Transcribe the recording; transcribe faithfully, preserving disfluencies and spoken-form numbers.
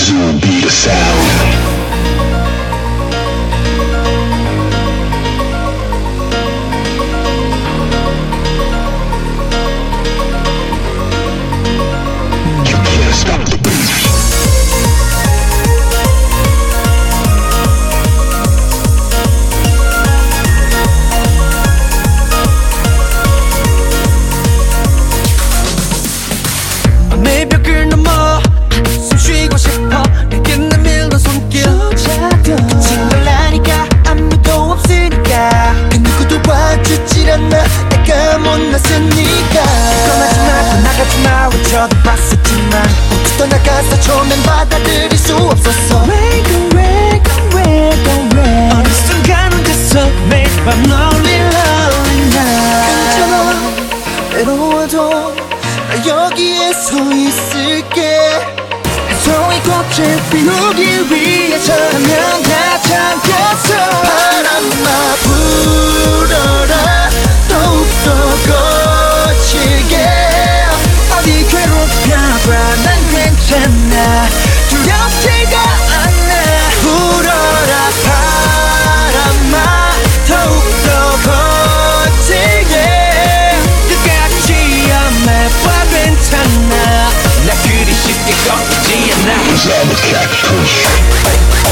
will be the sound. 매벽을 넘어 숨 쉬고 싶어 내게 내밀던 손길 그친 걸 아니까 아무도 없으니까 그 누구도 봐주질 않아 내가 못났으니까 떠나지마 떠나가지마 외쳐도 봤었지만 모두 떠나가서 처음엔 받아들일 수 없었어 왜 그래 그래 그래 어느 순간 혼자서 매일 밤 널리 널리나 괜찮아 외로워도 나 여기에 서 있을게 소위 꽃을 피우기 위해서라면 다 참겠어 바람아 불어라 더욱더 거칠게 어디 괴롭혀봐 난 괜찮아 두렵지가 않아 불어라 바람아 더욱더 거칠게 끝까지 엄해봐 괜찮아 나 그리 쉽게 꺾이지 않아 Cause I'm a catfish.